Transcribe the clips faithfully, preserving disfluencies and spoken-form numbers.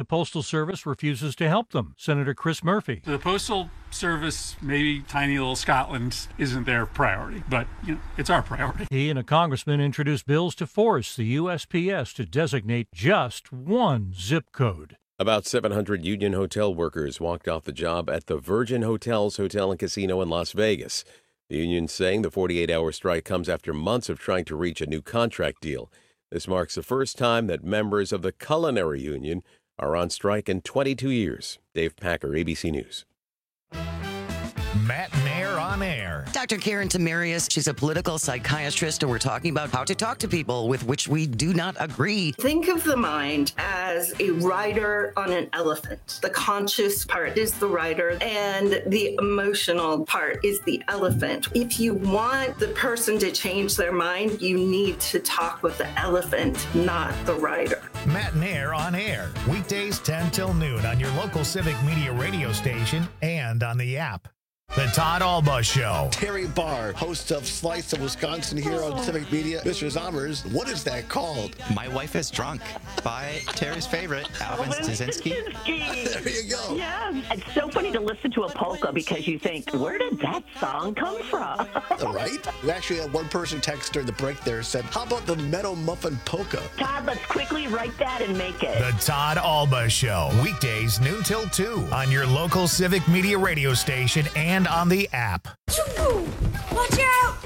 Postal Service refuses to help them. Senator Chris Murphy. The Postal Service, maybe tiny little Scotland, isn't their priority, but you know, it's our priority. He and a congressman introduced bills to force the U S P S to designate just one zip code. About seven hundred union hotel workers walked off the job at the Virgin Hotels Hotel and Casino in Las Vegas. The union saying the forty-eight hour strike comes after months of trying to reach a new contract deal. This marks the first time that members of the Culinary Union are on strike in twenty-two years. Dave Packer, A B C News. Matt Nair on air. Doctor Karen Tamarius, she's a political psychiatrist, and we're talking about how to talk to people with which we do not agree. Think of the mind as a rider on an elephant. The conscious part is the rider, and the emotional part is the elephant. If you want the person to change their mind, you need to talk with the elephant, not the rider. Matt Nair on air. Weekdays ten till noon on your local Civic Media radio station and on the app. The Todd Alba Show. Terry Barr, host of Slice of Wisconsin here on Civic Media. Mister Zommers, what is that called? My Wife is Drunk by Terry's favorite, Alvin Staszynski. There you go. Yeah, it's so funny to listen to a polka because you think, where did that song come from? Right? We actually had one person text during the break there said, how about the Meadow Muffin Polka? Todd, let's quickly write that and make it. The Todd Alba Show. Weekdays noon till two on your local Civic Media radio station and on the app. Watch out!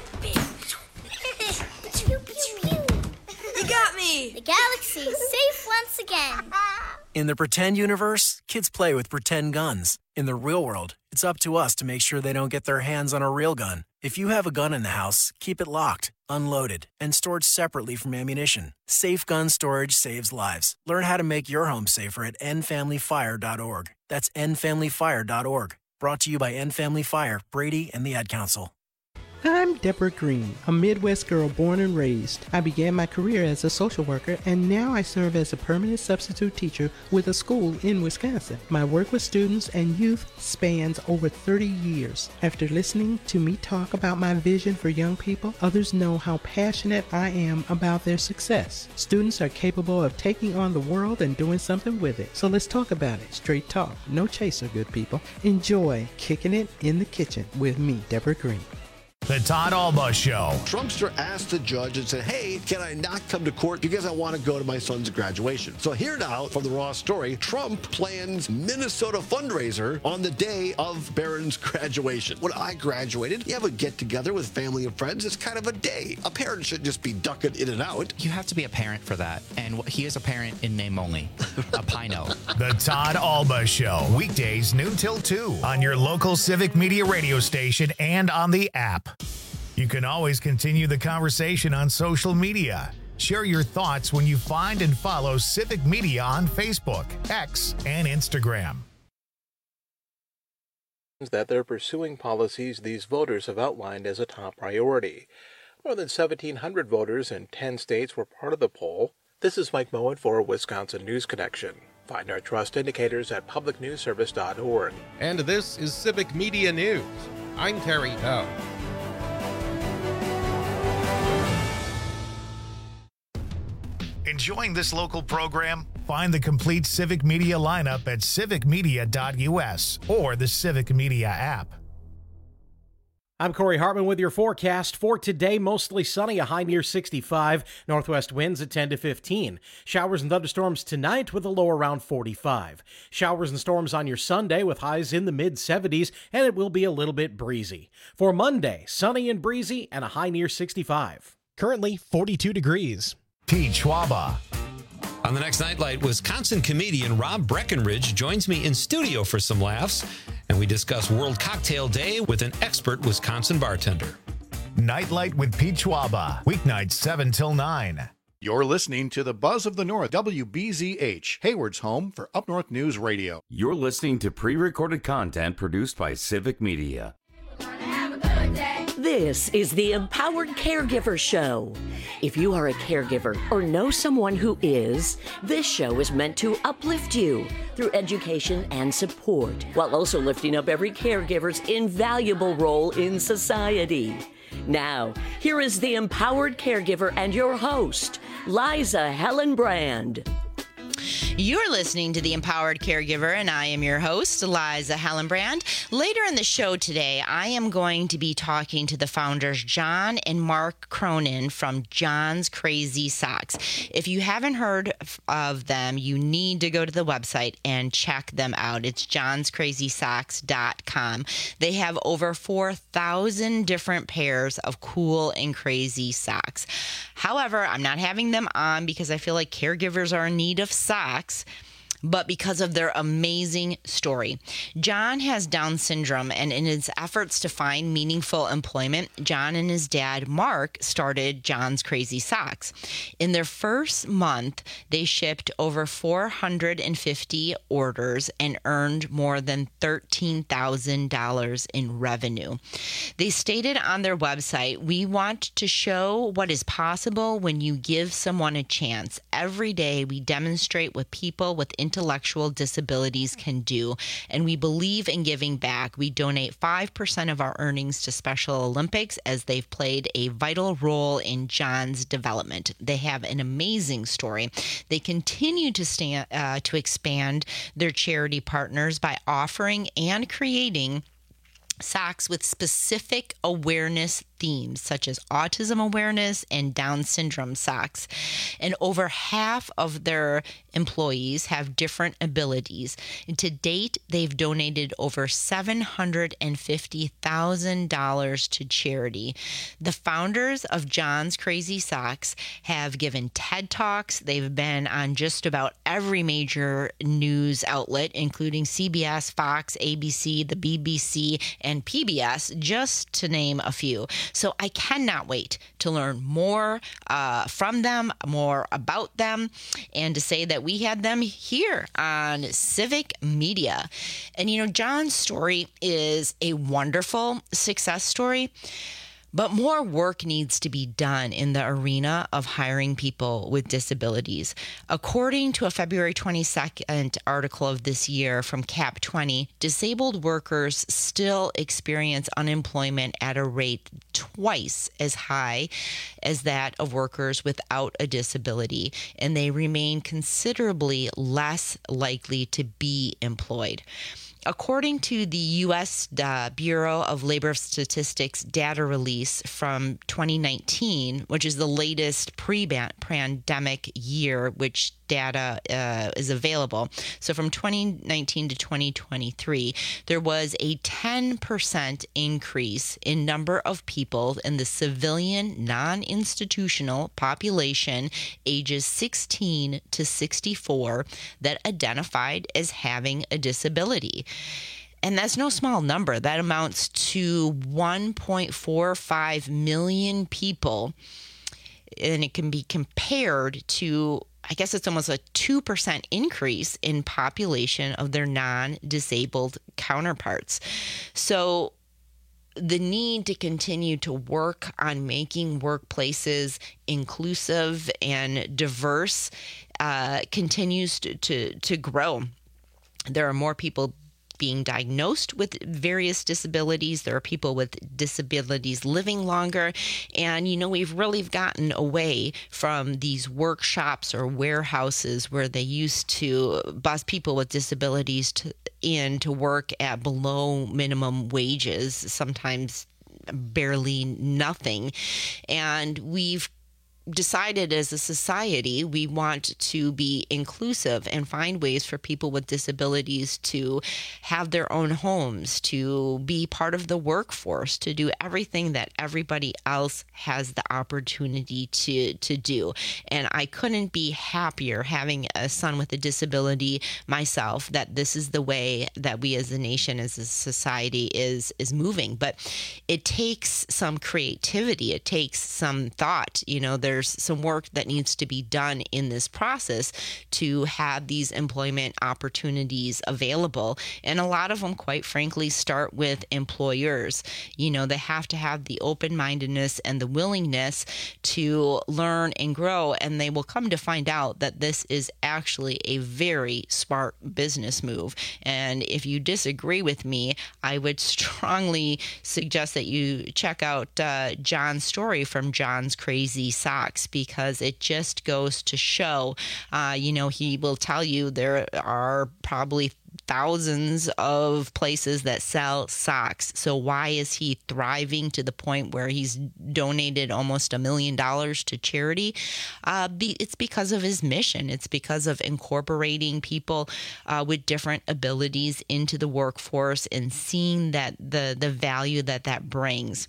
You got me! The galaxy is safe once again. In the pretend universe, kids play with pretend guns. In the real world, it's up to us to make sure they don't get their hands on a real gun. If you have a gun in the house, keep it locked, unloaded, and stored separately from ammunition. Safe gun storage saves lives. Learn how to make your home safer at end family fire dot org. That's end family fire dot org. Brought to you by End Family Fire, Brady, and the Ad Council. I'm Deborah Green, a Midwest girl born and raised. I began my career as a social worker, and now I serve as a permanent substitute teacher with a school in Wisconsin. My work with students and youth spans over thirty years. After listening to me talk about my vision for young people, others know how passionate I am about their success. Students are capable of taking on the world and doing something with it. So let's talk about it. Straight talk, no chaser, good people. Enjoy Kicking It in the Kitchen with me, Deborah Green. The Todd Alba Show. Trumpster asked the judge and said, hey, can I not come to court because I want to go to my son's graduation? So here now from the Raw story, Trump plans Minnesota fundraiser on the day of Barron's graduation. When I graduated, you have a get-together with family and friends. It's kind of a day. A parent shouldn't just be ducking in and out. You have to be a parent for that. And he is a parent in name only. A Pino. The Todd Alba Show. Weekdays noon till two on your local Civic Media radio station and on the app. You can always continue the conversation on social media. Share your thoughts when you find and follow Civic Media on Facebook, X, and Instagram. That they're pursuing policies these voters have outlined as a top priority. More than seventeen hundred voters in ten states were part of the poll. This is Mike Moen for Wisconsin News Connection. Find our trust indicators at public news service dot org. And this is Civic Media News. I'm Terry Howe. Enjoying this local program? Find the complete Civic Media lineup at civic media dot u s or the Civic Media app. I'm Corey Hartman with your forecast for today. Mostly sunny, a high near sixty-five. Northwest winds at ten to fifteen. Showers and thunderstorms tonight with a low around forty-five. Showers and storms on your Sunday with highs in the mid seventies, and it will be a little bit breezy. For Monday, sunny and breezy and a high near sixty-five. Currently forty-two degrees. Pete Schwaba. On the next Nightlight, Wisconsin comedian Rob Breckenridge joins me in studio for some laughs, and we discuss World Cocktail Day with an expert Wisconsin bartender. Nightlight with Pete Schwaba, weeknights seven till nine. You're listening to the Buzz of the North, W B Z H, Hayward's home for Up North News Radio. You're listening to pre-recorded content produced by Civic Media. This is the Empowered Caregiver Show. If you are a caregiver or know someone who is, this show is meant to uplift you through education and support, while also lifting up every caregiver's invaluable role in society. Now, here is the Empowered Caregiver and your host, Liza Helen Brand. You're listening to The Empowered Caregiver, and I am your host, Liza Hellenbrand. Later in the show today, I am going to be talking to the founders, John and Mark Cronin from John's Crazy Socks. If you haven't heard of them, you need to go to the website and check them out. It's johns crazy socks dot com. They have over four thousand different pairs of cool and crazy socks. However, I'm not having them on because I feel like caregivers are in need of socks, but because of their amazing story. John has Down syndrome, and in his efforts to find meaningful employment, John and his dad, Mark, started John's Crazy Socks. In their first month, they shipped over four hundred fifty orders and earned more than thirteen thousand dollars in revenue. They stated on their website, "We want to show what is possible when you give someone a chance. Every day, we demonstrate what people with intellectual disabilities can do, and we believe in giving back. We donate five percent of our earnings to Special Olympics as they've played a vital role in John's development." They have an amazing story. They continue to stand, uh, to expand their charity partners by offering and creating socks with specific awareness themes such as autism awareness and Down syndrome socks. And over half of their employees have different abilities. And to date, they've donated over seven hundred fifty thousand dollars to charity. The founders of John's Crazy Socks have given TED Talks. They've been on just about every major news outlet, including C B S, Fox, A B C, the B B C, and P B S, just to name a few. So I cannot wait to learn more uh, from them, more about them, and to say that we had them here on Civic Media. And, you know, John's story is a wonderful success story, but more work needs to be done in the arena of hiring people with disabilities. According to a February twenty-second article of this year from Cap twenty, disabled workers still experience unemployment at a rate twice as high as that of workers without a disability, and they remain considerably less likely to be employed. According to the U S Uh, Bureau of Labor Statistics data release from twenty nineteen, which is the latest pre-pandemic year, which data uh, is available. So from twenty nineteen to twenty twenty-three, there was a ten percent increase in number of people in the civilian non-institutional population ages sixteen to sixty-four that identified as having a disability. And that's no small number. That amounts to one point four five million people. And it can be compared to, I guess it's almost a two percent increase in population of their non-disabled counterparts. So the need to continue to work on making workplaces inclusive and diverse uh, continues to, to, to grow. There are more people being diagnosed with various disabilities. There are people with disabilities living longer. And, you know, we've really gotten away from these workshops or warehouses where they used to bus people with disabilities to, in to work at below minimum wages, sometimes barely nothing. And we've decided as a society we want to be inclusive and find ways for people with disabilities to have their own homes, to be part of the workforce, to do everything that everybody else has the opportunity to to do. And I couldn't be happier having a son with a disability myself, that this is the way that we as a nation, as a society is is moving. But it takes some creativity. It takes some thought. You know, there's some work that needs to be done in this process to have these employment opportunities available. And a lot of them, quite frankly, start with employers. You know, they have to have the open-mindedness and the willingness to learn and grow, and they will come to find out that this is actually a very smart business move. And if you disagree with me, I would strongly suggest that you check out uh, John's story from John's Crazy Socks. socks because it just goes to show, uh, you know, he will tell you there are probably thousands of places that sell socks. So why is he thriving to the point where he's donated almost a million dollars to charity? Uh, be, it's because of his mission. It's because of incorporating people uh, with different abilities into the workforce and seeing that the the value that that brings.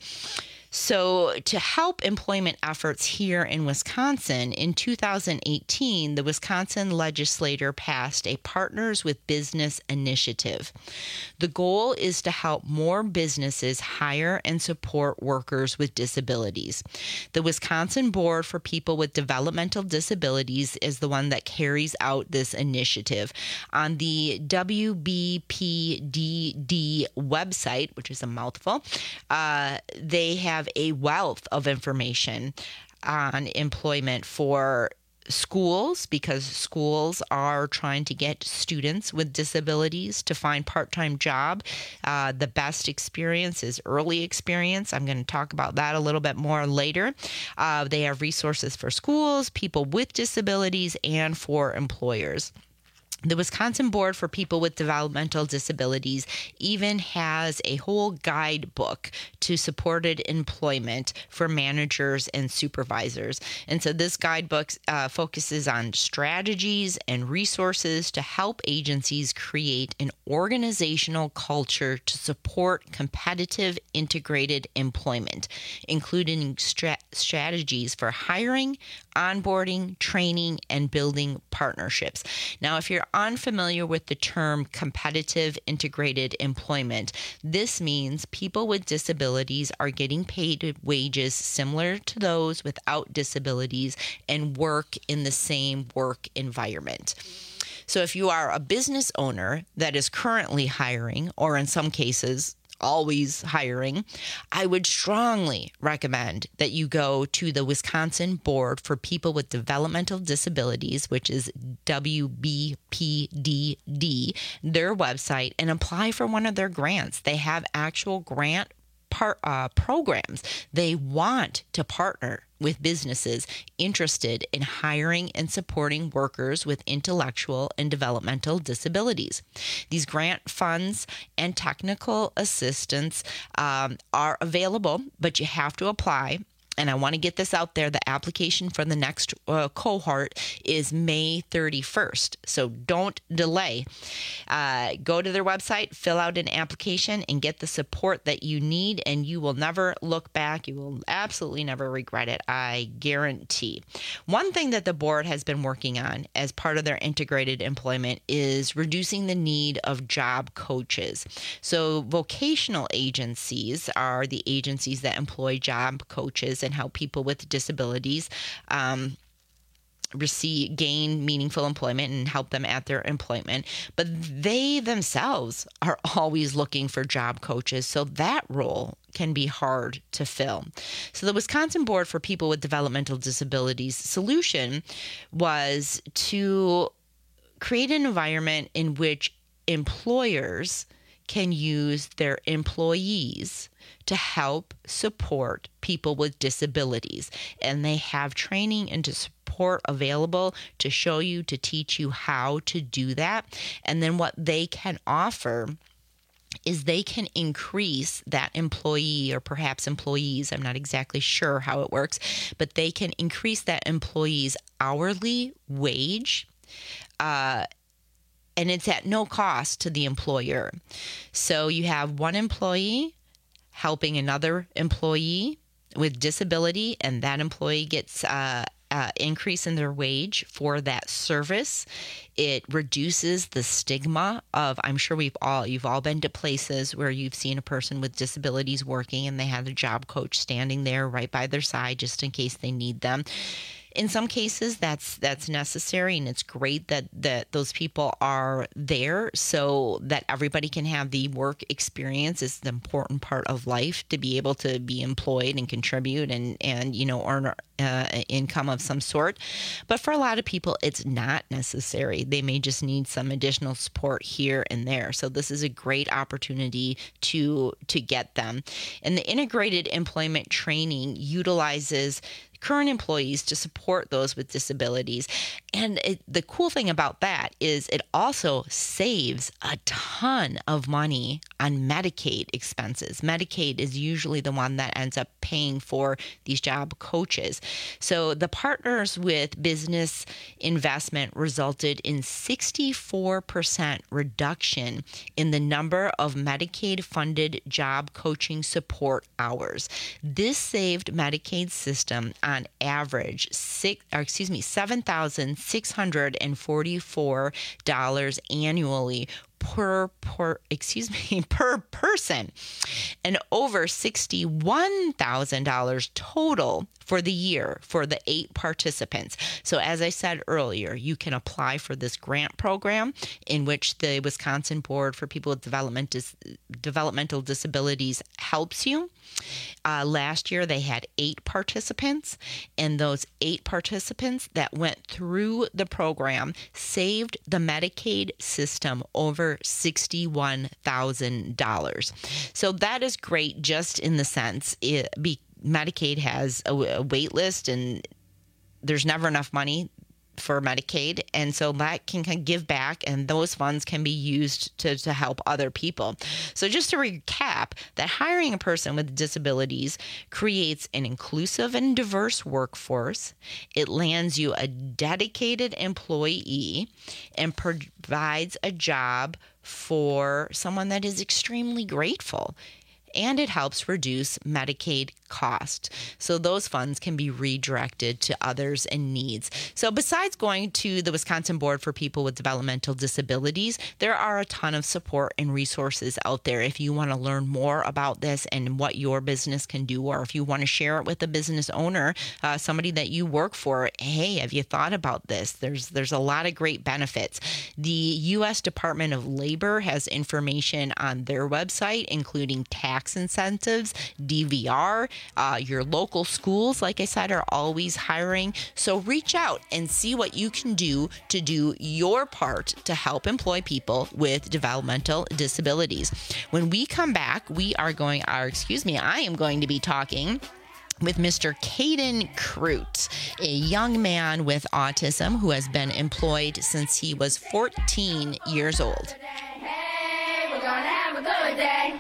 So to help employment efforts here in Wisconsin, in two thousand eighteen, the Wisconsin legislature passed a Partners with Business initiative. The goal is to help more businesses hire and support workers with disabilities. The Wisconsin Board for People with Developmental Disabilities is the one that carries out this initiative. On the W B P D D website, which is a mouthful, uh, they have a wealth of information on employment for schools, because schools are trying to get students with disabilities to find part-time job. Uh, the best experience is early experience. I'm going to talk about that a little bit more later. Uh, they have resources for schools, people with disabilities, and for employers. The Wisconsin Board for People with Developmental Disabilities even has a whole guidebook to supported employment for managers and supervisors. And so this guidebook uh, focuses on strategies and resources to help agencies create an organizational culture to support competitive integrated employment, including stra- strategies for hiring, onboarding, training, and building partnerships. Now, if you're unfamiliar with the term competitive integrated employment, this means people with disabilities are getting paid wages similar to those without disabilities and work in the same work environment. So if you are a business owner that is currently hiring, or in some cases, always hiring, I would strongly recommend that you go to the Wisconsin Board for People with Developmental Disabilities, which is W B P D D, their website, and apply for one of their grants. They have actual grant Part, uh, programs. They want to partner with businesses interested in hiring and supporting workers with intellectual and developmental disabilities. These grant funds and technical assistance um, are available, but you have to apply. And I want to get this out there. The application for the next uh, cohort is May thirty-first. So don't delay. Uh, go to their website, fill out an application, and get the support that you need. And you will never look back. You will absolutely never regret it. I guarantee. One thing that the board has been working on as part of their integrated employment is reducing the need of job coaches. So vocational agencies are the agencies that employ job coaches and help people with disabilities um, receive gain meaningful employment and help them at their employment. But they themselves are always looking for job coaches, so that role can be hard to fill. So the Wisconsin Board for People with Developmental Disabilities solution was to create an environment in which employers can use their employees to help support people with disabilities. And they have training and to support available to show you, to teach you how to do that. And then what they can offer is they can increase that employee, or perhaps employees, I'm not exactly sure how it works, but they can increase that employee's hourly wage, uh, and it's at no cost to the employer. So you have one employee helping another employee with disability, and that employee gets uh, uh, increase in their wage for that service. It reduces the stigma of, I'm sure we've all, you've all been to places where you've seen a person with disabilities working and they have a job coach standing there right by their side just in case they need them. In some cases, that's that's necessary, and it's great that, that those people are there so that everybody can have the work experience. It's the important part of life to be able to be employed and contribute and, and you know, earn uh, income of some sort. But for a lot of people, it's not necessary. They may just need some additional support here and there. So this is a great opportunity to to get them. And the integrated employment training utilizes current employees to support those with disabilities. And it, the cool thing about that is it also saves a ton of money on Medicaid expenses. Medicaid is usually the one that ends up paying for these job coaches. So the partners with business investment resulted in sixty-four percent reduction in the number of Medicaid-funded job coaching support hours. This saved Medicaid system on average six, or excuse me, seven thousand six hundred forty-four dollars annually per per excuse me per person, and over sixty-one thousand dollars total for the year for the eight participants. So as I said earlier, you can apply for this grant program in which the Wisconsin Board for People with Development Dis- Developmental Disabilities helps you. Uh, last year they had eight participants, and those eight participants that went through the program saved the Medicaid system over sixty-one thousand dollars. So that is great, just in the sense it be Medicaid has a, a wait list, and there's never enough money for Medicaid, and so that can give back, and those funds can be used to, to help other people. So just to recap, that hiring a person with disabilities creates an inclusive and diverse workforce. It lands you a dedicated employee and provides a job for someone that is extremely grateful. And it helps reduce Medicaid cost. So those funds can be redirected to others in needs. So besides going to the Wisconsin Board for People with Developmental Disabilities, there are a ton of support and resources out there. If you want to learn more about this and what your business can do, or if you want to share it with a business owner, uh, somebody that you work for, hey, have you thought about this? There's there's a lot of great benefits. The U S Department of Labor has information on their website, including tax incentives, D V R. Uh, your local schools, like I said, are always hiring. So reach out and see what you can do to do your part to help employ people with developmental disabilities. When we come back, we are going, or excuse me, I am going to be talking with Mister Caden Crute, a young man with autism who has been employed since he was fourteen years old. Hey, we're gonna have a good day.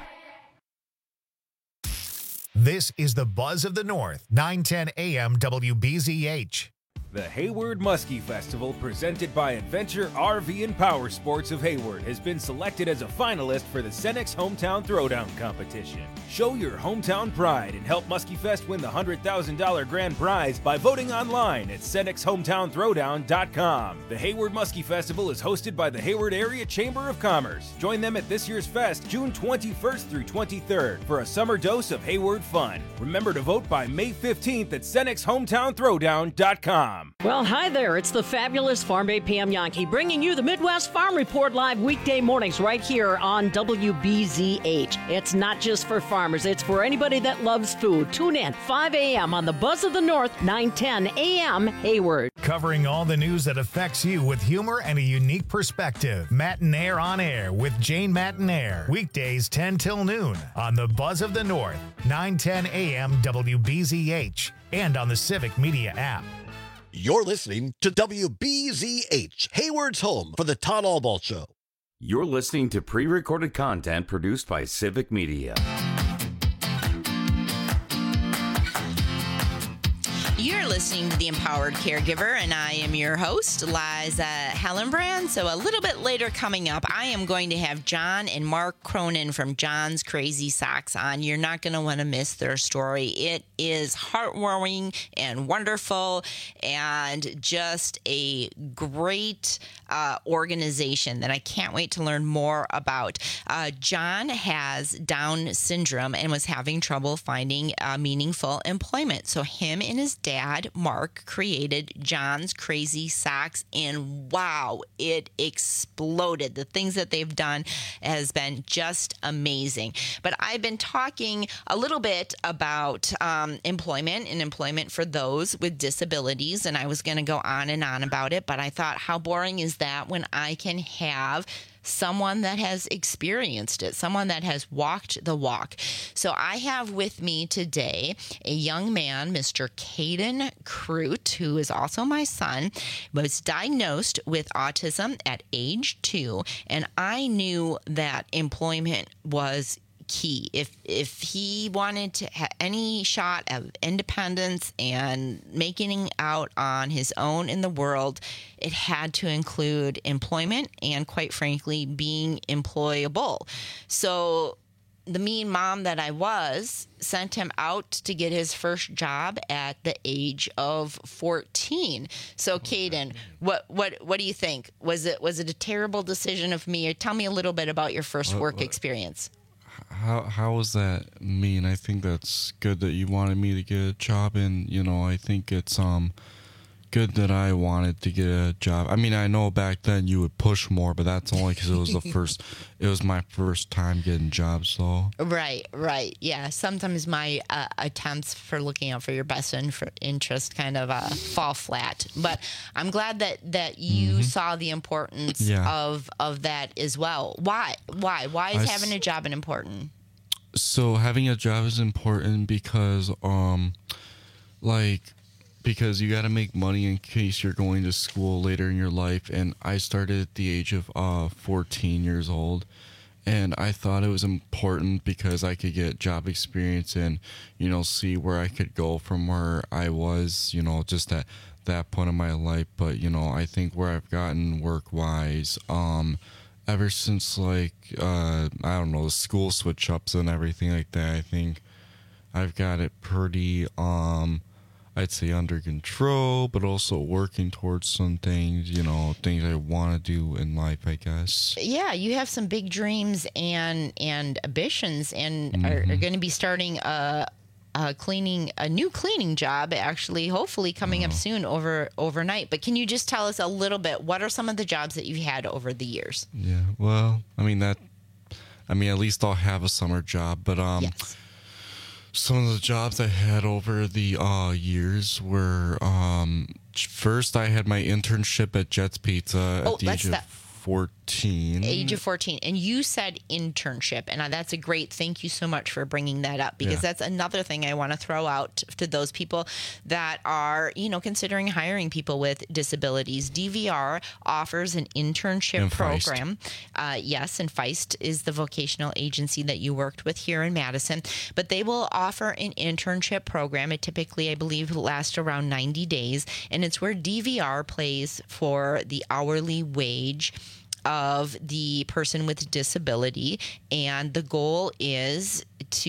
This is the Buzz of the North, nine ten A M W B Z H. The Hayward Muskie Festival, presented by Adventure R V and Power Sports of Hayward, has been selected as a finalist for the Cenex Hometown Throwdown competition. Show your hometown pride and help Muskie Fest win the one hundred thousand dollars grand prize by voting online at Cenex Hometown Throwdown dot com. The Hayward Muskie Festival is hosted by the Hayward Area Chamber of Commerce. Join them at this year's fest, June twenty-first through twenty-third, for a summer dose of Hayward fun. Remember to vote by May fifteenth at Cenex Hometown Throwdown dot com. Well, hi there. It's the fabulous Farm Bay Pam Yankee bringing you the Midwest Farm Report live weekday mornings right here on W B Z H. It's not just for farmers. It's for anybody that loves food. Tune in five A M on the Buzz of the North, nine ten A M Hayward. Covering all the news that affects you with humor and a unique perspective. Matinaire on Air with Jane Matinaire. Weekdays ten till noon on the Buzz of the North, nine ten A M W B Z H, and on the Civic Media app. You're listening to W B Z H, Hayward's home for the Todd Albaugh Show. You're listening to pre-recorded content produced by Civic Media. You're listening to The Empowered Caregiver, and I am your host, Liza Hallenbrand. So a little bit later coming up, I am going to have John and Mark Cronin from John's Crazy Socks on. You're not going to want to miss their story. It is heartwarming and wonderful, and just a great uh, organization that I can't wait to learn more about. Uh, John has Down syndrome and was having trouble finding uh, meaningful employment. So him and his dad Mark created John's Crazy Socks, and wow, it exploded. The things that they've done has been just amazing. But I've been talking a little bit about um, employment and employment for those with disabilities, and I was going to go on and on about it, but I thought, how boring is that when I can have someone that has experienced it, someone that has walked the walk. So I have with me today a young man, Mister Caden Crute, who is also my son, was diagnosed with autism at age two, and I knew that employment was key. If if he wanted to have any shot of independence and making out on his own in the world, it had to include employment and, quite frankly, being employable. So the mean mom that I was sent him out to get his first job at the age of fourteen. So, Caden, what what what do you think? Was it was it a terrible decision of me? Or tell me a little bit about your first work experience. How how was that mean? I think that's good that you wanted me to get a job, and you know, I think it's um good that I wanted to get a job. I mean, I know back then you would push more, but that's only because it was the first. It was my first time getting jobs, so. Right, right, yeah. Sometimes my uh, attempts for looking out for your best interest kind of uh, fall flat, but I'm glad that that you mm-hmm. saw the importance yeah. of of that as well. Why? Why? Why is I having a job important? So having a job is important because, um, like. Because you got to make money in case you're going to school later in your life. And I started at the age of uh, fourteen years old. And I thought it was important because I could get job experience and, you know, see where I could go from where I was, you know, just at that point in my life. But, you know, I think where I've gotten work-wise, um, ever since, like, uh, I don't know, the school switch-ups and everything like that, I think I've got it pretty... um. I'd say under control, but also working towards some things, you know, things I want to do in life, I guess. Yeah, you have some big dreams and and ambitions, and mm-hmm. are, are going to be starting a, a cleaning a new cleaning job, actually, hopefully coming oh. up soon over overnight. But can you just tell us a little bit? What are some of the jobs that you've had over the years? Yeah, well, I mean that. I mean, at least I'll have a summer job, but um. Yes. Some of the jobs I had over the uh, years were, um, first I had my internship at Jets Pizza oh, at the age of that. fourteen. Age of fourteen. And you said internship, and that's a great, thank you so much for bringing that up, because yeah. that's another thing I want to throw out to those people that are, you know, considering hiring people with disabilities. D V R offers an internship and program. Uh, yes, and Feist is the vocational agency that you worked with here in Madison, but they will offer an internship program. It typically, I believe, lasts around ninety days, and it's where D V R pays for the hourly wage of the person with disability, and the goal is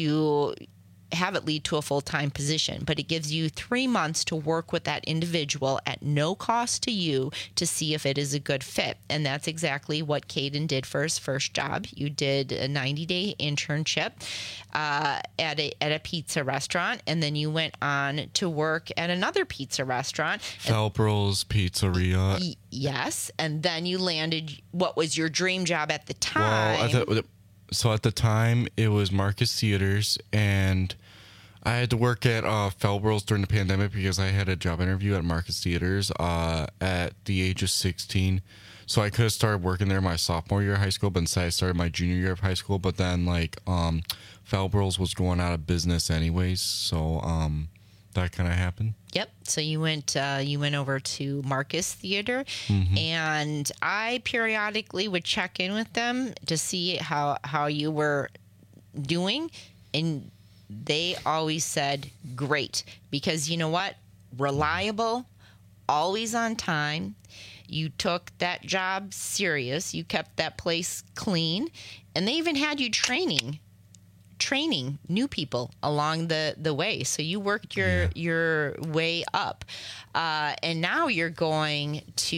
to have it lead to a full-time position, but it gives you three months to work with that individual at no cost to you to see if it is a good fit. And that's exactly what Caden did for his first job. You did a ninety-day internship uh, at a at a pizza restaurant, and then you went on to work at another pizza restaurant. Felbrill's Pizzeria. Y- yes, and then you landed what was your dream job at the time. Well, I thought, so at the time, it was Marcus Theaters, and I had to work at uh, Felbrill's during the pandemic because I had a job interview at Marcus Theaters uh, at the age of sixteen. So I could have started working there my sophomore year of high school, but instead I started my junior year of high school. But then, like, um, Felbrill's was going out of business anyways, so um, that kind of happened. Yep. So you went uh, you went over to Marcus Theater, mm-hmm. and I periodically would check in with them to see how how you were doing, and they always said great, because you know what? Reliable, always on time. You took that job serious. You kept that place clean, and they even had you training training new people along the, the way. So you worked your yeah. your way up. Uh, and now you're going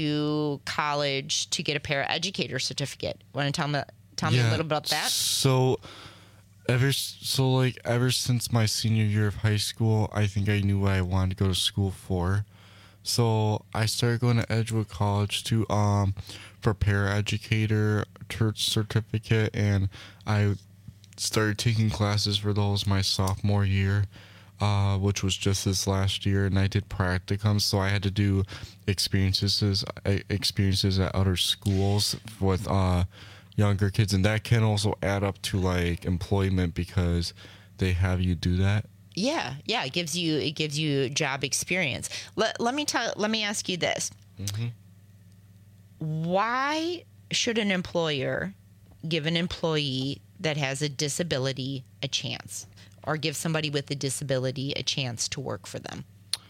to college to get a paraeducator certificate. Want to tell me, tell me yeah. a little bit about that? So ever so like ever since my senior year of high school, I think I knew what I wanted to go to school for. So I started going to Edgewood College to um for paraeducator certificate, and I started taking classes for those my sophomore year, uh, which was just this last year, and I did practicums, so I had to do experiences experiences at other schools with uh younger kids, and that can also add up to like employment because they have you do that. Yeah, yeah, it gives you it gives you job experience. Let let me tell let me ask you this: mm-hmm. Why should an employer give an employee that has a disability a chance, or give somebody with a disability a chance to work for them?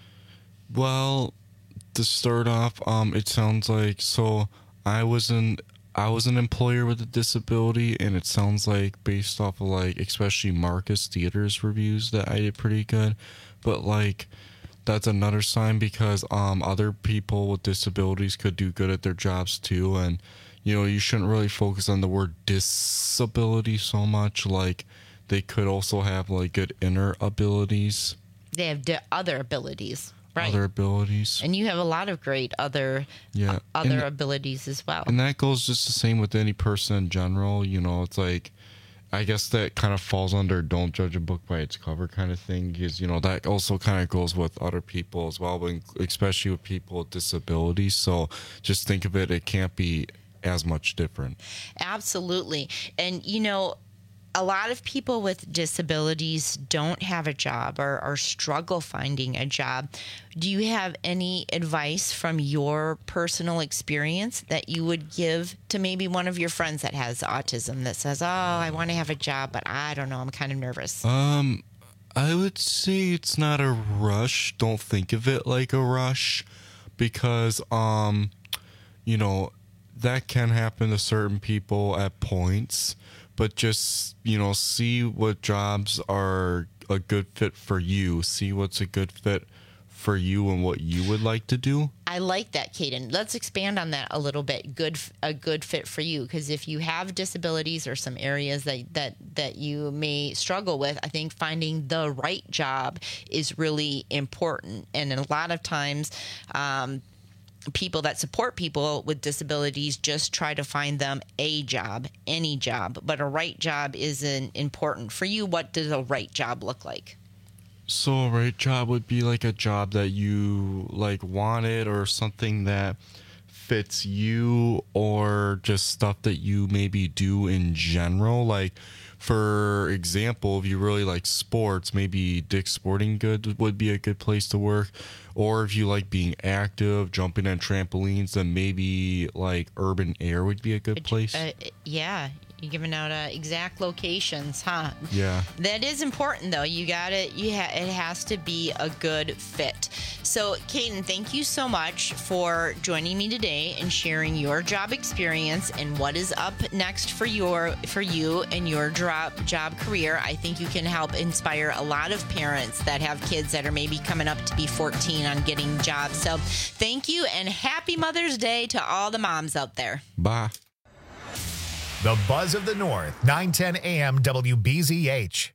Well, to start off, um, it sounds like so I was an I was an employer with a disability, and it sounds like based off of like especially Marcus Theater's reviews that I did pretty good, but like that's another sign because um other people with disabilities could do good at their jobs too, and you know you shouldn't really focus on the word disability so much. Like they could also have like good inner abilities. They have di- other abilities. Right. Other abilities. And you have a lot of great other yeah. uh, other and, abilities as well. And that goes just the same with any person in general. You know, it's like, I guess that kind of falls under don't judge a book by its cover kind of thing. Because, you know, that also kind of goes with other people as well, but especially with people with disabilities. So just think of it, it can't be as much different. Absolutely. And, you know, a lot of people with disabilities don't have a job or, or struggle finding a job. Do you have any advice from your personal experience that you would give to maybe one of your friends that has autism that says, oh, I want to have a job, but I don't know, I'm kind of nervous? Um, I would say it's not a rush. Don't think of it like a rush because, um, you know, that can happen to certain people at points. But just, you know, see what jobs are a good fit for you. See what's a good fit for you and what you would like to do. I like that, Caden. Let's expand on that a little bit. Good, a good fit for you. Because if you have disabilities or some areas that, that, that you may struggle with, I think finding the right job is really important. And a lot of times, um, people that support people with disabilities just try to find them a job, any job, but a right job isn't important. For you, what does a right job look like? So a right job would be like a job that you like wanted or something that fits you or just stuff that you maybe do in general. Like, for example, if you really like sports, maybe Dick's Sporting Goods would be a good place to work. Or if you like being active, jumping on trampolines, then maybe like Urban Air would be a good place. Uh, yeah, you're giving out uh, exact locations, huh? Yeah. That is important, though. You got it. You ha- it has to be a good fit. So, Caden, thank you so much for joining me today and sharing your job experience and what is up next for your for you and your job job career. I think you can help inspire a lot of parents that have kids that are maybe coming up to be fourteen on getting jobs. So, thank you and happy Mother's Day to all the moms out there. Bye. The Buzz of the North, nine ten A M W B Z H.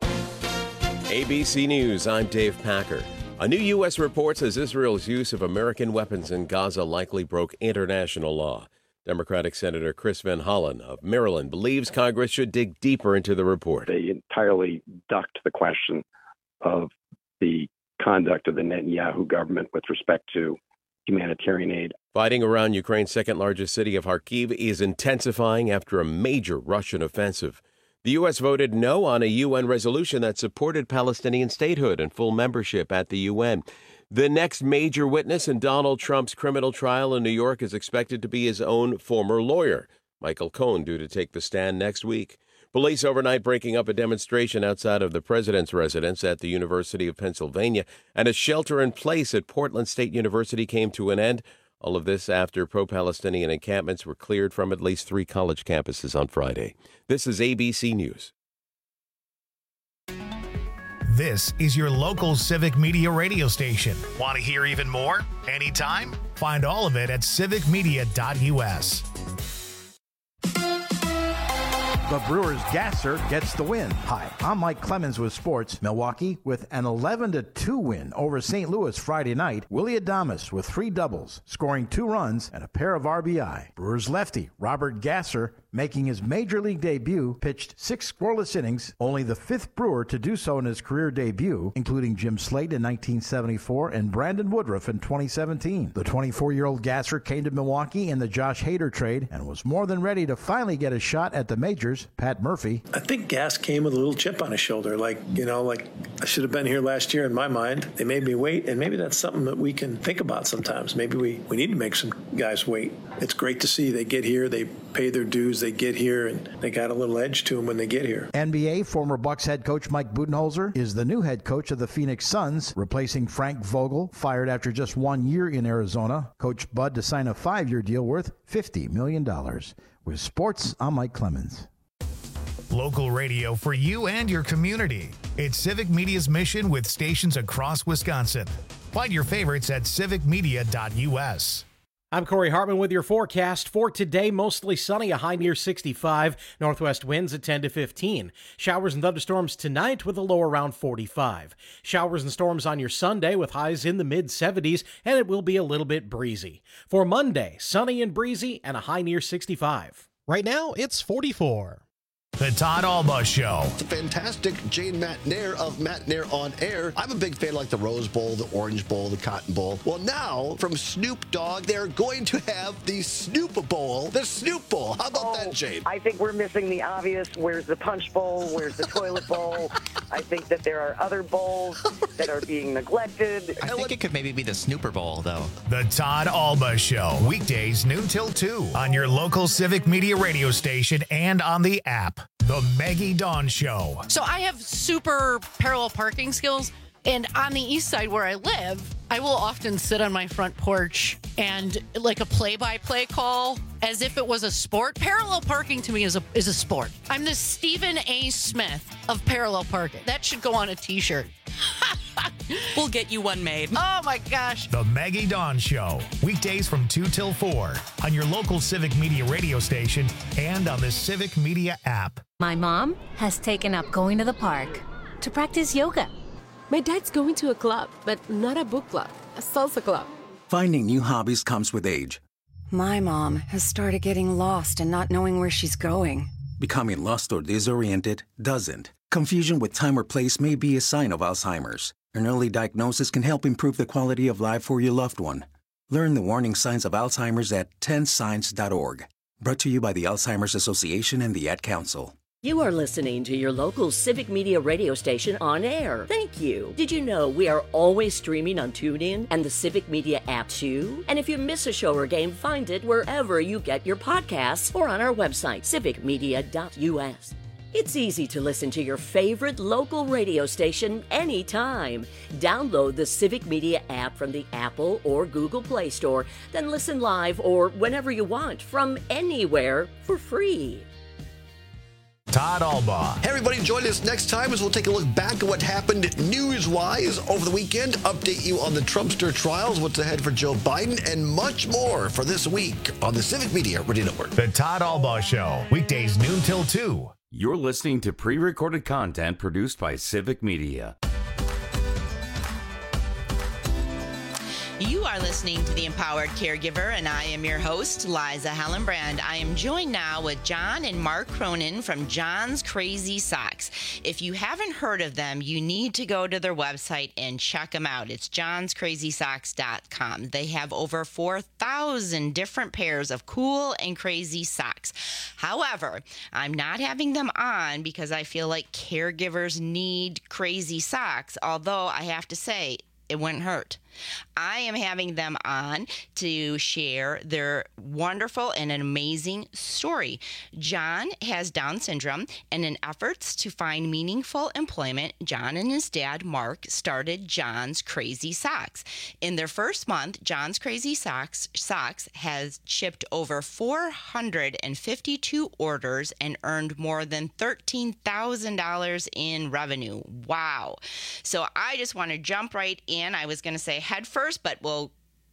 A B C News, I'm Dave Packer. A new U S report says Israel's use of American weapons in Gaza likely broke international law. Democratic Senator Chris Van Hollen of Maryland believes Congress should dig deeper into the report. They entirely ducked the question of the conduct of the Netanyahu government with respect to humanitarian aid. Fighting around Ukraine's second largest city of Kharkiv is intensifying after a major Russian offensive. The U S voted no on a U N resolution that supported Palestinian statehood and full membership at the U N. The next major witness in Donald Trump's criminal trial in New York is expected to be his own former lawyer, Michael Cohen, due to take the stand next week. Police overnight breaking up a demonstration outside of the president's residence at the University of Pennsylvania, and a shelter in place at Portland State University came to an end. All of this after pro-Palestinian encampments were cleared from at least three college campuses on Friday. This is A B C News. This is your local civic media radio station. Want to hear even more? Anytime? Find all of it at civic media dot U S. The Brewers gasser gets the win. Hi, I'm Mike Clemens with sports. Milwaukee with an eleven to two win over Saint Louis Friday night. Willie Adames with three doubles, scoring two runs and a pair of R B I. Brewers lefty Robert Gasser, making his major league debut, pitched six scoreless innings, only the fifth Brewer to do so in his career debut, including Jim Slate in nineteen seventy-four and Brandon Woodruff in twenty seventeen. The twenty-four-year-old Gasser came to Milwaukee in the Josh Hader trade and was more than ready to finally get a shot at the majors. Pat Murphy. I think Gas came with a little chip on his shoulder, like, you know, like I should have been here last year in my mind. They made me wait, and maybe that's something that we can think about sometimes. Maybe we, we need to make some guys wait. It's great to see they get here, they pay their dues, they get here, and they got a little edge to them when they get here. N B A former Bucks head coach Mike Budenholzer is the new head coach of the Phoenix Suns, replacing Frank Vogel, fired after just one year in Arizona. Coach Bud to sign a five-year deal worth fifty million dollars. With sports, I'm Mike Clemens. Local radio for you and your community. It's Civic Media's mission with stations across Wisconsin. Find your favorites at civic media dot u s. I'm Corey Hartman with your forecast for today. Mostly sunny, a high near sixty-five. Northwest winds at ten to fifteen. Showers and thunderstorms tonight with a low around forty-five. Showers and storms on your Sunday with highs in the mid seventies, and it will be a little bit breezy. For Monday, sunny and breezy and a high near sixty-five. Right now, it's forty-four. The Todd Alba Show. It's a fantastic Jane Matnair of Matnair on Air. I'm a big fan like the Rose Bowl, the Orange Bowl, the Cotton Bowl. Well, now, from Snoop Dogg, they're going to have the Snoop Bowl, the Snoop Bowl. How about oh, that, Jane? I think we're missing the obvious. Where's the Punch Bowl? Where's the Toilet Bowl? I think that there are other bowls that are being neglected. I think it could maybe be the Snooper Bowl, though. The Todd Alba Show. Weekdays, noon till two. On your local Civic Media radio station and on the app. The Maggie Dawn Show. So I have super parallel parking skills, and on the east side where I live, I will often sit on my front porch and like a play-by-play call as if it was a sport. Parallel parking to me is a is a sport. I'm the Stephen A. Smith of parallel parking. That should go on a t-shirt. We'll get you one made. Oh my gosh. The Maggie Dawn Show. Weekdays from two till four on your local Civic Media radio station and on the Civic Media app. My mom has taken up going to the park to practice yoga. My dad's going to a club, but not a book club, a salsa club. Finding new hobbies comes with age. My mom has started getting lost and not knowing where she's going. Becoming lost or disoriented doesn't. Confusion with time or place may be a sign of Alzheimer's. An early diagnosis can help improve the quality of life for your loved one. Learn the warning signs of Alzheimer's at ten signs dot org. Brought to you by the Alzheimer's Association and the Ad Council. You are listening to your local Civic Media radio station on air. Thank you. Did you know we are always streaming on TuneIn and the Civic Media app too? And if you miss a show or game, find it wherever you get your podcasts or on our website, civic media dot u s. It's easy to listen to your favorite local radio station anytime. Download the Civic Media app from the Apple or Google Play Store, then listen live or whenever you want from anywhere for free. Todd Alba. Hey, everybody, join us next time as we'll take a look back at what happened news-wise over the weekend, update you on the Trumpster trials, what's ahead for Joe Biden, and much more for this week on the Civic Media Radio Network. The Todd Alba Show, weekdays noon till two. You're listening to pre-recorded content produced by Civic Media. You are listening to The Empowered Caregiver, and I am your host, Liza Hallenbrand. I am joined now with John and Mark Cronin from John's Crazy Socks. If you haven't heard of them, you need to go to their website and check them out. It's johns crazy socks dot com. They have over four thousand different pairs of cool and crazy socks. However, I'm not having them on because I feel like caregivers need crazy socks, although I have to say, it wouldn't hurt. I am having them on to share their wonderful and an amazing story. John has Down syndrome, and in efforts to find meaningful employment, John and his dad, Mark, started John's Crazy Socks. In their first month, John's Crazy Socks, Socks has shipped over four hundred fifty-two orders and earned more than thirteen thousand dollars in revenue. Wow. So I just want to jump right in. I was going to say head first, but we'll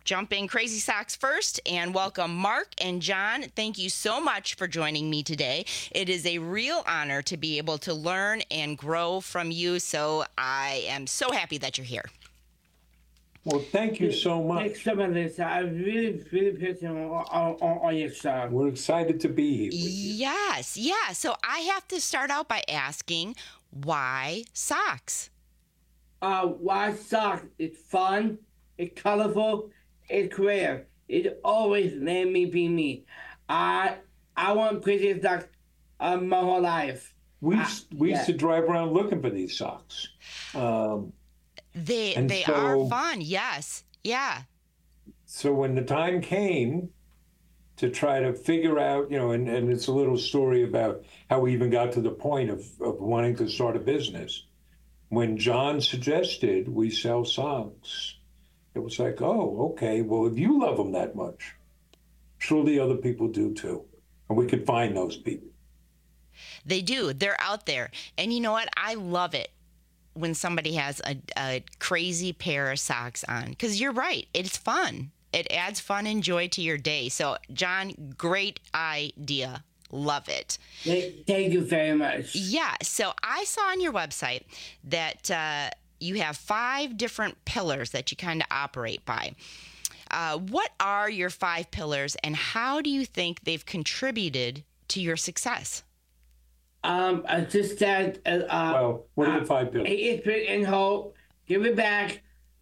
jump in Crazy Socks first and welcome Mark and John. Thank you so much for joining me today. It is a real honor to be able to learn and grow from you, so I am so happy that you're here. Well, thank you so much. Thanks so much. I really, really appreciate on, on, on your show. We're excited to be here with you. Yes, yeah. So I have to start out by asking, why socks? Uh, why socks? It's fun, it's colorful, it's rare. It always made me be me. I I want Crazy Socks uh, my whole life. We I, we yeah. used to drive around looking for these socks. Um, They And they so- are fun. Yes. Yeah. so when the time came to try to figure out, you know, and, and it's a little story about how we even got to the point of, of wanting to start a business. When John suggested we sell socks, it was like, oh, okay, well, if you love them that much, surely other people do too. And we could find those people. They do. They're out there. And you know what? I love it when somebody has a, a crazy pair of socks on, because you're right. It's fun. It adds fun and joy to your day. So, John, great idea. Love it. Thank, thank you very much. Yeah. So I saw on your website that uh, you have five different pillars that you kind of operate by. Uh, what are your five pillars, and how do you think they've contributed to your success? Um, I just said, uh, Well, what are the five pillars? It's and hope, give it back,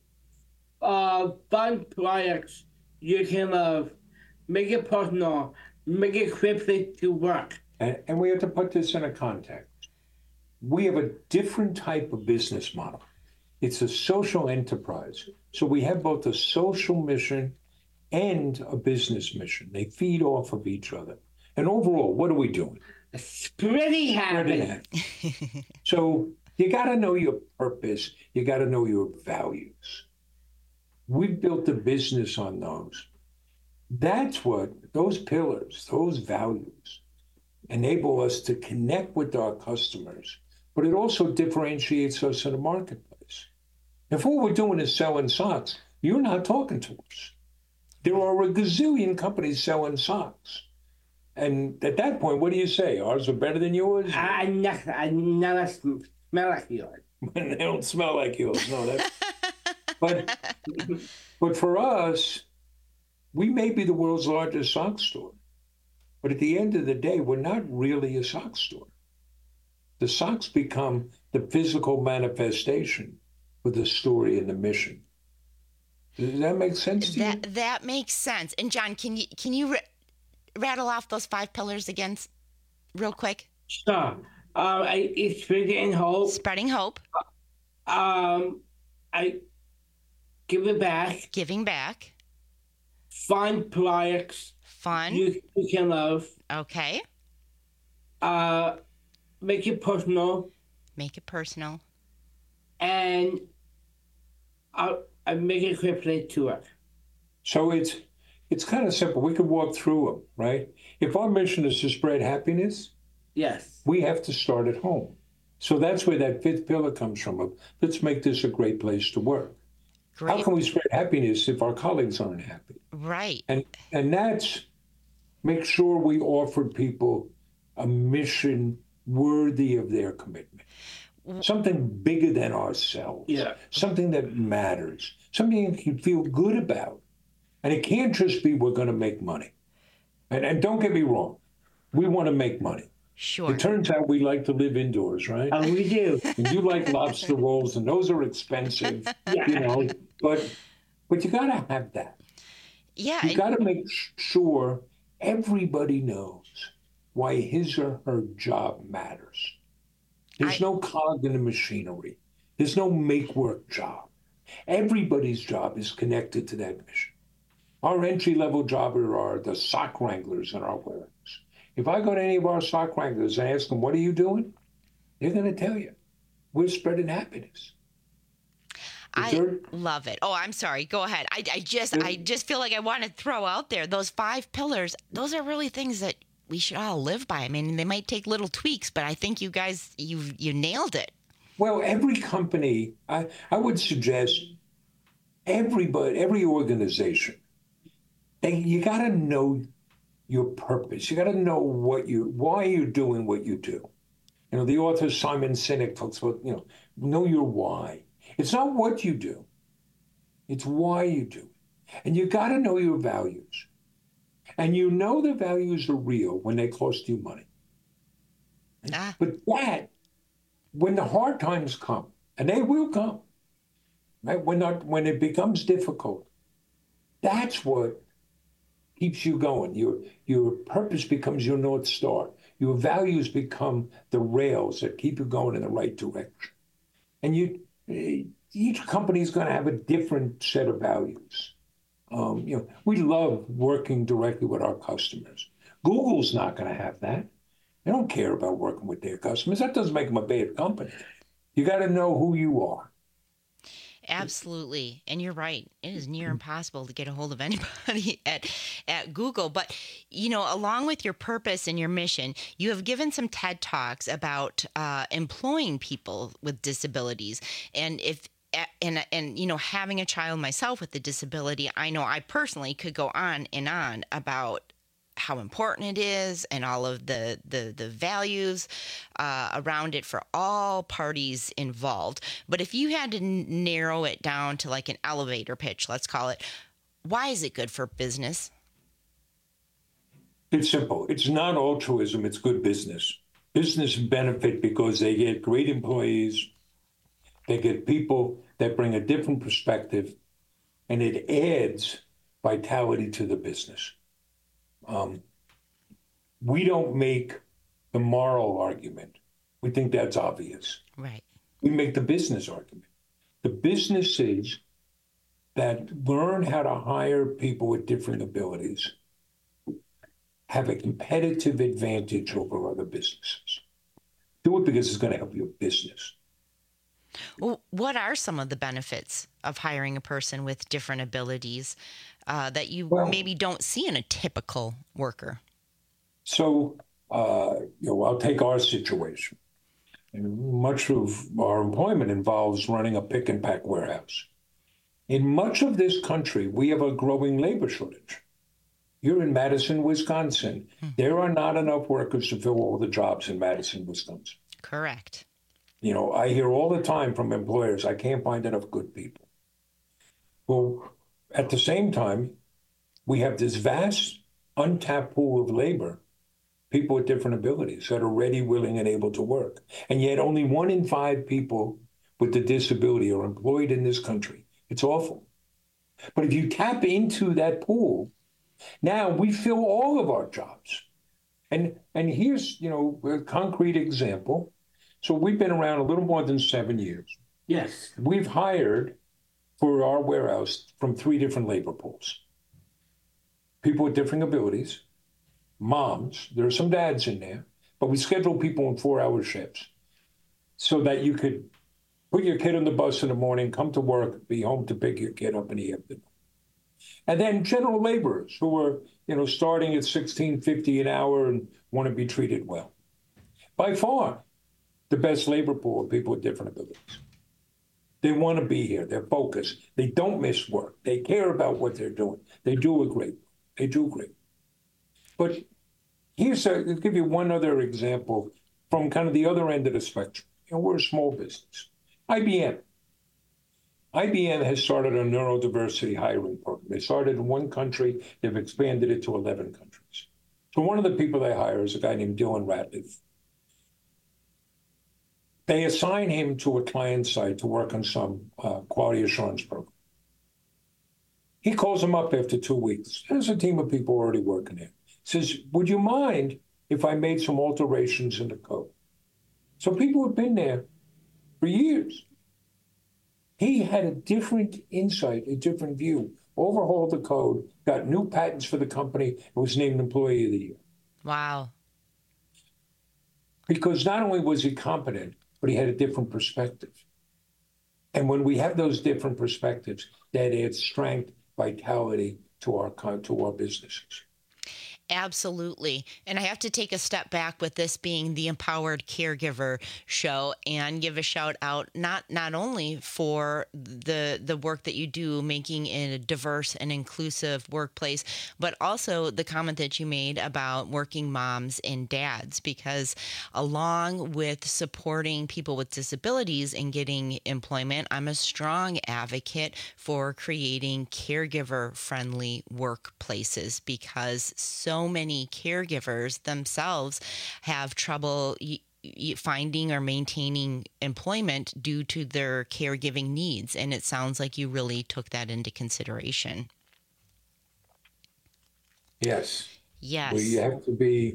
uh, fun products you can love, make it personal, make it quickly to work. And, and we have to put this in a context. We have a different type of business model. It's a social enterprise. So we have both a social mission and a business mission. They feed off of each other. And overall, what are we doing? Spreading Spreading habit. habit. So you got to know your purpose. You got to know your values. We've built a business on those. That's what, those pillars, those values, enable us to connect with our customers, but it also differentiates us in the marketplace. If all we're doing is selling socks, you're not talking to us. There are a gazillion companies selling socks. And at that point, what do you say? Ours are better than yours? I never, I never smell like yours. They don't smell like yours. No, that's... but, but for us, we may be the world's largest sock store. But at the end of the day, we're not really a sock store. The socks become the physical manifestation with the story and the mission. Does that make sense to you? That that makes sense. And John, can you can you r- rattle off those five pillars again, s- real quick? Sure. Uh, I, it's spreading hope. Spreading hope. Um, I give it back. Giving back. Fun products. Fun. You, you can love. Okay. Uh, make it personal. Make it personal. And I, I make it quickly to work. So it's it's kind of simple. We could walk through them, right? If our mission is to spread happiness, yes, we have to start at home. So that's where that fifth pillar comes from. Of, let's make this a great place to work. Great. How can we spread happiness if our colleagues aren't happy? Right. And and that's make sure we offer people a mission worthy of their commitment. Something bigger than ourselves. Yeah. Something that matters. Something you can feel good about. And it can't just be we're going to make money. And, and don't get me wrong. We want to make money. Sure. It turns out we like to live indoors, right? Oh, we do. And you like lobster rolls, and those are expensive, Yeah. you know. But but you got to have that. Yeah. You and- got to make sure everybody knows why his or her job matters. There's I- no cog in the machinery. There's no make work job. Everybody's job is connected to that mission. Our entry level job are the sock wranglers in our warehouse. If I go to any of our sock wranglers and ask them, what are you doing? They're going to tell you, we're spreading happiness. The I dirt- love it. Oh, I'm sorry. Go ahead. I, I just I just feel like I want to throw out there those five pillars. Those are really things that we should all live by. I mean, they might take little tweaks, but I think you guys you you nailed it. Well, every company, I, I would suggest everybody, every organization, they, you got to know your purpose. You got to know what you, why you're doing what you do. You know, the author Simon Sinek talks about, you know, know your why. It's not what you do. It's why you do it. And you got to know your values. And you know the values are real when they cost you money. Ah. But that, when the hard times come, and they will come, right? When not, when it becomes difficult, that's what keeps you going. Your your purpose becomes your North Star. Your values become the rails that keep you going in the right direction. And you, each company is going to have a different set of values. Um, you know, we love working directly with our customers. Google's not going to have that. They don't care about working with their customers. That doesn't make them a bad company. You got to know who you are. Absolutely. And you're right. It is near impossible to get a hold of anybody at, at Google. But, you know, along with your purpose and your mission, you have given some TED Talks about uh, employing people with disabilities. And if and, and, you know, having a child myself with a disability, I know I personally could go on and on about how important it is and all of the the, the values uh, around it for all parties involved. But if you had to n- narrow it down to like an elevator pitch, let's call it, why is it good for business? It's simple. It's not altruism. It's good business. Business benefit because they get great employees. They get people that bring a different perspective, and it adds vitality to the business. Um, we don't make the moral argument. We think that's obvious. Right. We make the business argument. The businesses that learn how to hire people with different abilities have a competitive advantage over other businesses. Do it because it's going to help your business. Well, what are some of the benefits of hiring a person with different abilities uh, that you well, maybe don't see in a typical worker? So, uh, you know, I'll take our situation. And much of our employment involves running a pick and pack warehouse. In much of this country, we have a growing labor shortage. You're in Madison, Wisconsin. Hmm. There are not enough workers to fill all the jobs in Madison, Wisconsin. Correct. You know, I hear all the time from employers, I can't find enough good people. Well, at the same time, we have this vast, untapped pool of labor, people with different abilities that are ready, willing, and able to work. And yet only one in five people with a disability are employed in this country. It's awful. But if you tap into that pool, now we fill all of our jobs. And, and here's, you know, a concrete example. So we've been around a little more than seven years. Yes. We've hired for our warehouse from three different labor pools. People with different abilities, moms, there are some dads in there, but we schedule people in four-hour shifts so that you could put your kid on the bus in the morning, come to work, be home to pick your kid up in the afternoon. And then general laborers who are, you know, starting at sixteen fifty an hour and want to be treated well. By far, the best labor pool of people with different abilities. They want to be here. They're focused. They don't miss work. They care about what they're doing. They do a great. They do great. But here's a, I'll give you one other example from kind of the other end of the spectrum. You know, we're a small business. I B M. I B M has started a neurodiversity hiring program. They started in one country. They've expanded it to eleven countries. So one of the people they hire is a guy named Dylan Ratliff. They assign him to a client site to work on some uh, quality assurance program. He calls them up after two weeks. There's a team of people already working there. Says, would you mind if I made some alterations in the code? So people have been there for years. He had a different insight, a different view, overhauled the code, got new patents for the company, and was named Employee of the Year. Wow. Because not only was he competent, but he had a different perspective. And when we have those different perspectives, that adds strength, vitality to our to our businesses. Absolutely. And I have to take a step back with this being the Empowered Caregiver Show and give a shout out not not only for the the work that you do making a diverse and inclusive workplace, but also the comment that you made about working moms and dads, because along with supporting people with disabilities and getting employment, I'm a strong advocate for creating caregiver-friendly workplaces, because so many caregivers themselves have trouble finding or maintaining employment due to their caregiving needs. And it sounds like you really took that into consideration. Yes. Yes. We have to be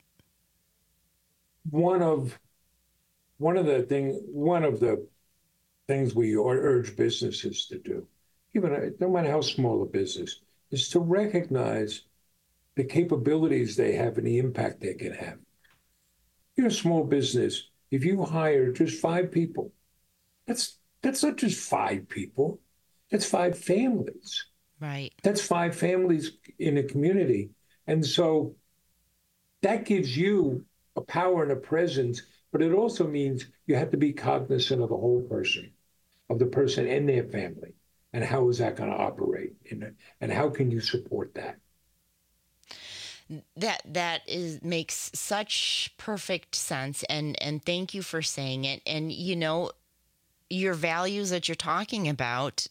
one of one of the thing one of the things we urge businesses to do, even no matter how small a business, is to recognize the capabilities they have and the impact they can have. You're a small business. If you hire just five people, that's that's not just five people. That's five families. Right. That's five families in a community. And so that gives you a power and a presence, but it also means you have to be cognizant of the whole person, of the person and their family. And how is that going to operate? And how can you support that? That that is makes such perfect sense, and and thank you for saying it. And you know, your values that you're talking about,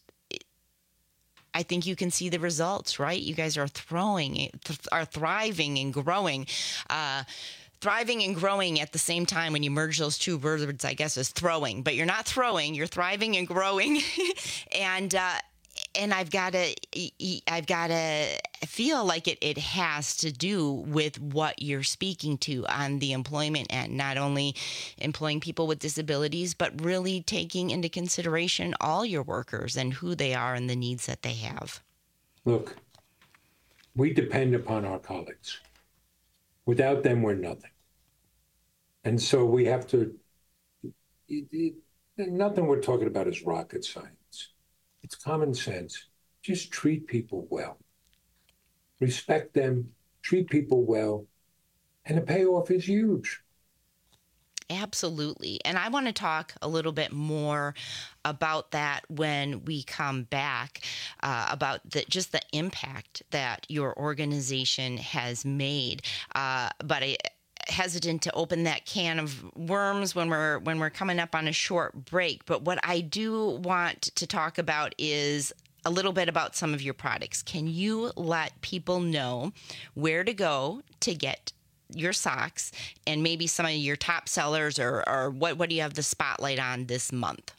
I think you can see the results, right? You guys are throwing, are thriving and growing. Uh, Thriving and growing at the same time. When you merge those two words, I guess, is throwing. But you're not throwing; you're thriving and growing. and uh, and I've got to, I've got to feel like it. It has to do with what you're speaking to on the employment end. Not only employing people with disabilities, but really taking into consideration all your workers and who they are and the needs that they have. Look, we depend upon our colleagues. Without them, we're nothing. And so we have to, it, it, nothing we're talking about is rocket science. It's common sense. Just treat people well. Respect them, treat people well, and the payoff is huge. Absolutely. And I want to talk a little bit more about that when we come back, uh, about the, just the impact that your organization has made. Uh, but I hesitant to open that can of worms when we're when we're coming up on a short break. But what I do want to talk about is a little bit about some of your products. Can you let people know where to go to get your socks, and maybe some of your top sellers, or, or what, what do you have the spotlight on this month?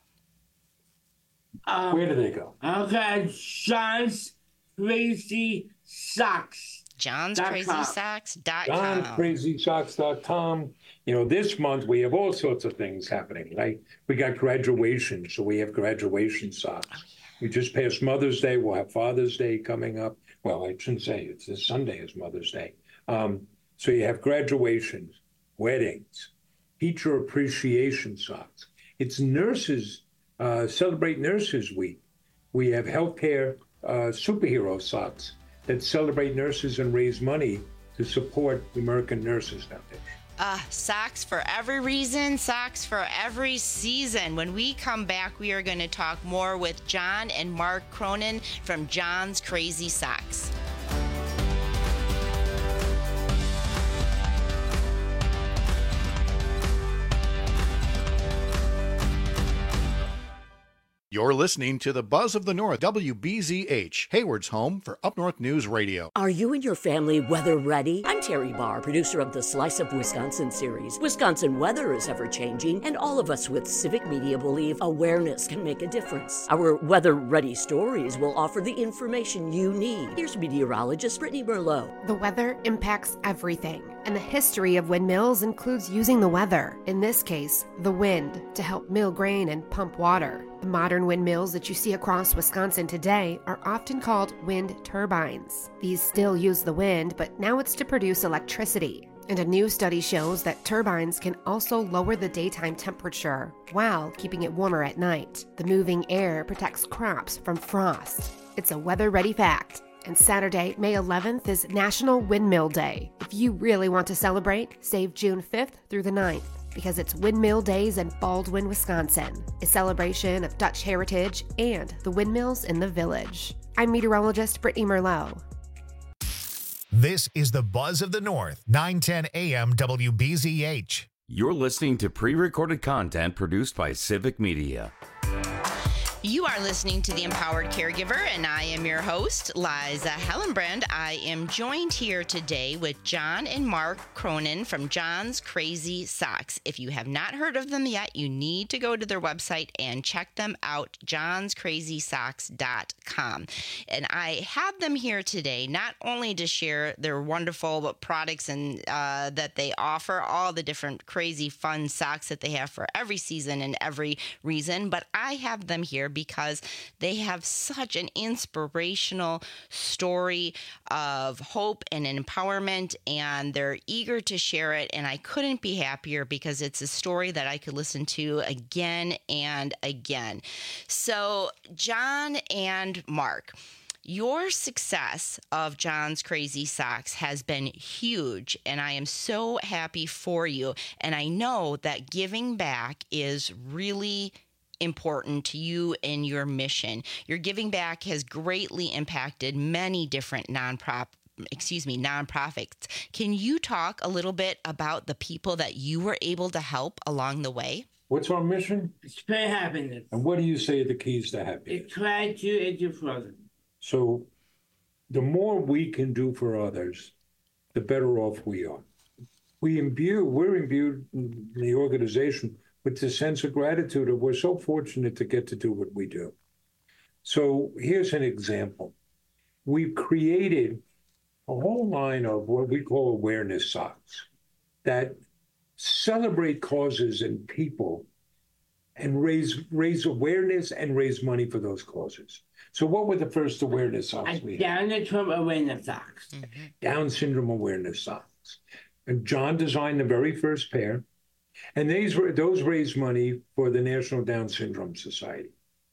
Um, Where do they go? Okay, John's Crazy Socks. John's Crazy Socks dot com. John's Crazy Socks dot com. You know, this month we have all sorts of things happening, right? We got graduation, so we have graduation socks. Oh, yeah. We just passed Mother's Day. We'll have Father's Day coming up. Well, I shouldn't say it's this Sunday is Mother's Day. Um, So you have graduations, weddings, teacher appreciation socks. It's nurses, uh, Celebrate Nurses Week. We have healthcare uh, superhero socks that celebrate nurses and raise money to support the American Nurses Foundation. Uh, socks for every reason, socks for every season. When we come back, we are going to talk more with John and Mark Cronin from John's Crazy Socks. You're listening to the Buzz of the North, W B Z H, Hayward's home for Up North News Radio. Are you and your family weather ready? I'm Terry Barr, producer of the Slice of Wisconsin series. Wisconsin weather is ever changing, and all of us with Civic Media believe awareness can make a difference. Our weather ready stories will offer the information you need. Here's meteorologist Brittany Merlot. The weather impacts everything, and the history of windmills includes using the weather, in this case, the wind, to help mill grain and pump water. The modern windmills that you see across Wisconsin today are often called wind turbines. These still use the wind, but now it's to produce electricity. And a new study shows that turbines can also lower the daytime temperature while keeping it warmer at night. The moving air protects crops from frost. It's a weather-ready fact. And Saturday, May eleventh is National Windmill Day. If you really want to celebrate, save June fifth through the ninth, because it's Windmill Days in Baldwin, Wisconsin, a celebration of Dutch heritage and the windmills in the village. I'm meteorologist Brittany Merlot. This is the Buzz of the North, nine ten A M W B Z H. You're listening to pre-recorded content produced by Civic Media. You are listening to The Empowered Caregiver, and I am your host, Liza Hellenbrand. I am joined here today with John and Mark Cronin from John's Crazy Socks. If you have not heard of them yet, you need to go to their website and check them out, johns crazy socks dot com. And I have them here today not only to share their wonderful products and uh, that they offer, all the different crazy fun socks that they have for every season and every reason, but I have them here because they have such an inspirational story of hope and empowerment, and they're eager to share it. And I couldn't be happier because it's a story that I could listen to again and again. So, John and Mark, your success of John's Crazy Socks has been huge, and I am so happy for you. And I know that giving back is really important to you and your mission. Your giving back has greatly impacted many different nonprofit excuse me, nonprofits. Can you talk a little bit about the people that you were able to help along the way? What's our mission? Spread happiness. And what do you say are the keys to happiness? It's gratitude and your brother. So the more we can do for others, the better off we are. We imbue, we're imbued in the organization with the sense of gratitude of we're so fortunate to get to do what we do. So here's an example. We've created a whole line of what we call awareness socks that celebrate causes and people and raise raise awareness and raise money for those causes. So what were the first awareness socks we had? Down syndrome awareness socks. Mm-hmm. Down syndrome awareness socks. And John designed the very first pair. And these those raise money for the National Down Syndrome Society.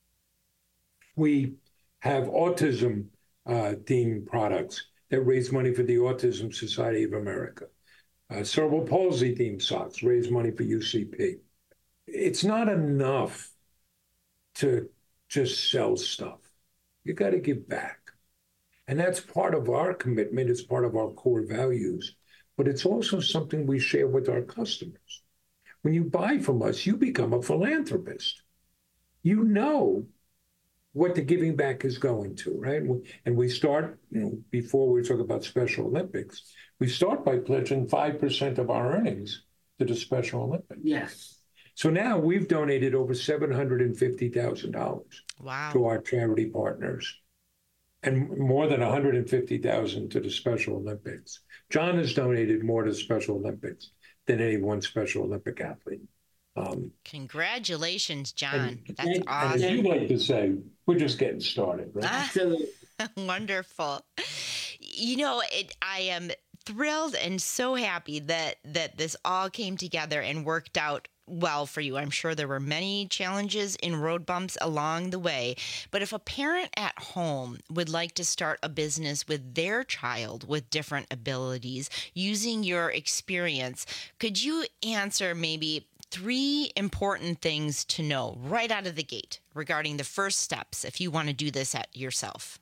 We have autism uh, themed products that raise money for the Autism Society of America. Uh, cerebral palsy themed socks raise money for U C P. It's not enough to just sell stuff. You got to give back. And that's part of our commitment. It's part of our core values. But it's also something we share with our customers. When you buy from us, you become a philanthropist. You know what the giving back is going to, right? And we start, you know, before we talk about Special Olympics, we start by pledging five percent of our earnings to the Special Olympics. Yes. So now we've donated over seven hundred fifty thousand dollars wow. to our charity partners and more than one hundred fifty thousand dollars to the Special Olympics. John has donated more to the Special Olympics than any one Special Olympic athlete. Um, Congratulations, John. And, That's and awesome. as you like to say, we're just getting started, right? Absolutely. Wonderful. You know, it, I am thrilled and so happy that that this all came together and worked out well for you. I'm sure there were many challenges and road bumps along the way, but if a parent at home would like to start a business with their child with different abilities using your experience, could you answer maybe three important things to know right out of the gate regarding the first steps if you want to do this at yourself?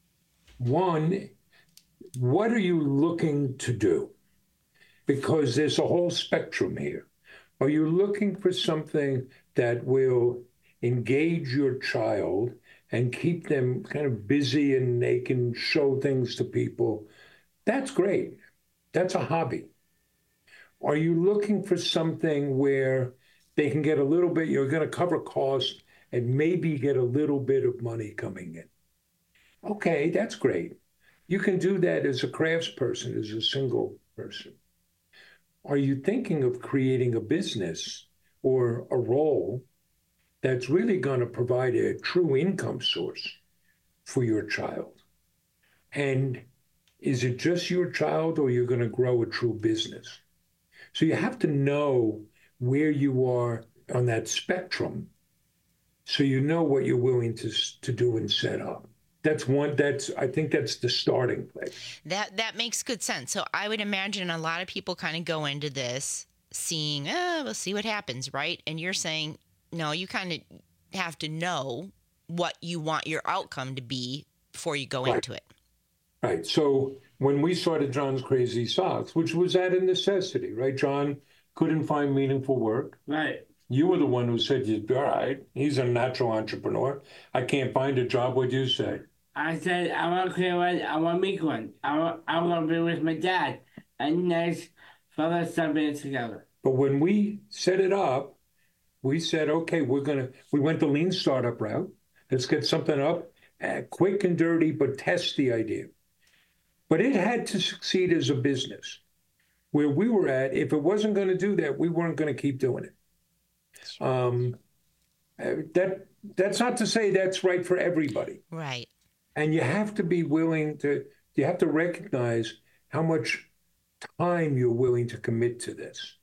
One, what are you looking to do? Because there's a whole spectrum here. Are you looking for something that will engage your child and keep them kind of busy and they can show things to people? That's great. That's a hobby. Are you looking for something where they can get a little bit, you're going to cover costs and maybe get a little bit of money coming in? Okay, that's great. You can do that as a craftsperson, as a single person. Are you thinking of creating a business or a role that's really going to provide a true income source for your child? And is it just your child or you're going to grow a true business? So you have to know where you are on that spectrum so you know what you're willing to, to do and set up. that's one. That's I think that's the starting place. That that makes good sense. So I would imagine a lot of people kind of go into this seeing, oh, we'll see what happens, right? And you're saying, no, you kind of have to know what you want your outcome to be before you go Right. into it. Right. So when we started John's Crazy Socks, which was out of necessity, right? John couldn't find meaningful work. Right. You were the one who said, all right, he's a natural entrepreneur. I can't find a job. What'd you say? I said, I want to create one. I want to make one. I want, I want to be with my dad. And nice fella something together. But when we set it up, we said, okay, we're going to, we went the lean startup route. Let's get something up, uh, quick and dirty, but test the idea. But it had to succeed as a business. Where we were at, if it wasn't going to do that, we weren't going to keep doing it. Um, uh, that that's not to say that's right for everybody. Right. And you have to be willing to, you have to recognize how much time you're willing to commit to this.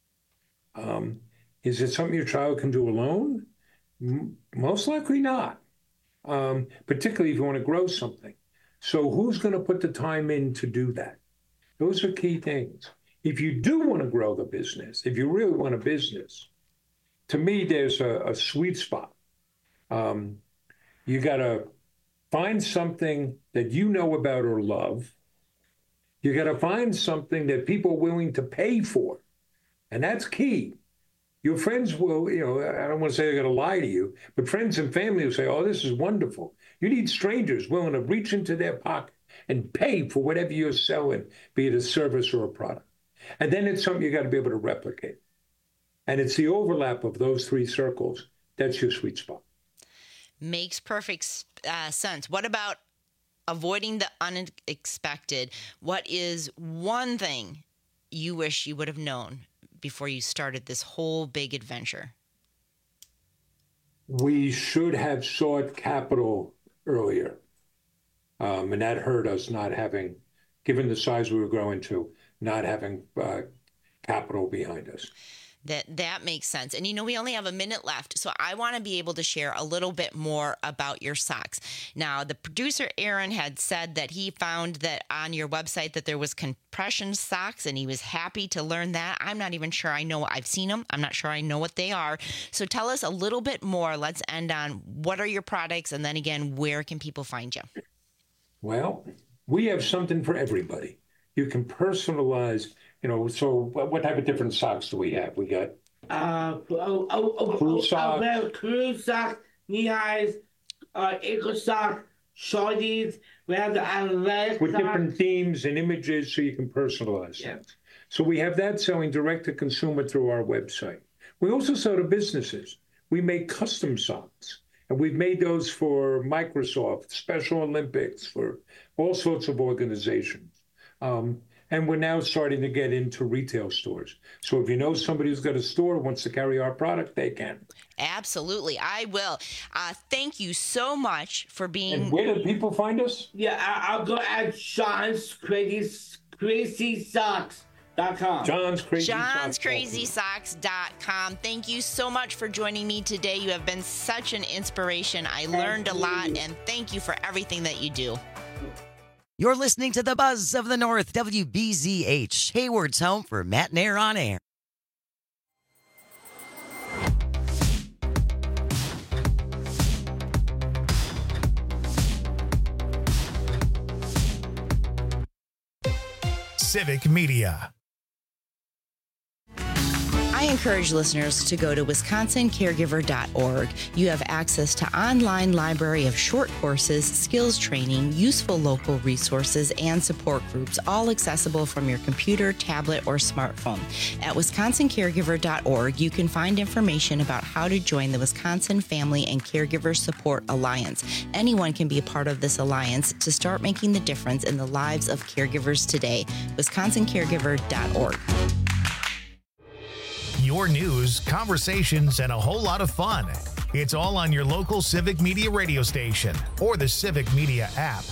Um, is it something your child can do alone? M- most likely not, um, particularly if you want to grow something. So who's going to put the time in to do that? Those are key things. If you do want to grow the business, if you really want a business, to me, there's a, a sweet spot. Um, you got to find something that you know about or love. You got to find something that people are willing to pay for. And that's key. Your friends will, you know, I don't want to say they're going to lie to you, but friends and family will say, oh, this is wonderful. You need strangers willing to reach into their pocket and pay for whatever you're selling, be it a service or a product. And then it's something you got to be able to replicate. And it's the overlap of those three circles. That's your sweet spot. Makes perfect uh, sense. What about avoiding the unexpected? What is one thing you wish you would have known before you started this whole big adventure? We should have sought capital earlier. Um, and that hurt us not having, given the size we were growing to, not having uh, capital behind us. That that makes sense. And, you know, we only have a minute left, so I want to be able to share a little bit more about your socks. Now, the producer, Aaron, had said that he found that on your website that there was compression socks, and he was happy to learn that. I'm not even sure I know. I've seen them. I'm not sure I know what they are. So tell us a little bit more. Let's end on what are your products, and then again, where can people find you? Well, we have something for everybody. You can personalize, you know, so what type of different socks do we have? We got Uh, oh, oh, oh, Crew oh, sock. oh, we have crew sock, knee highs, uh, ankle sock, shorties. We have the athletic with sock. different themes and images so you can personalize Yeah. things. So we have that selling direct to consumer through our website. We also sell to businesses. We make custom socks. And we've made those for Microsoft, Special Olympics, for all sorts of organizations. Um, and we're now starting to get into retail stores. So if you know somebody who's got a store who wants to carry our product, they can. Absolutely. I will. Uh, thank you so much for being... And where do people find us? Yeah, I, I'll go at Sean's Crazy, Crazy Socks. Dot com. John's Crazy John's Crazy Socks dot com. Thank you so much for joining me today. You have been such an inspiration. I learned a lot, and thank you for everything that you do. You're listening to the Buzz of the North, W B Z H, Hayward's home for Matt and Air on Air. Civic Media. I encourage listeners to go to wisconsin caregiver dot org. You have access to online library of short courses, skills training, useful local resources, and support groups, all accessible from your computer, tablet, or smartphone. At wisconsin caregiver dot org, you can find information about how to join the Wisconsin Family and Caregiver Support Alliance. Anyone can be a part of this alliance to start making the difference in the lives of caregivers today. wisconsin caregiver dot org. Your news, conversations, and a whole lot of fun. It's all on your local Civic Media radio station or the Civic Media app.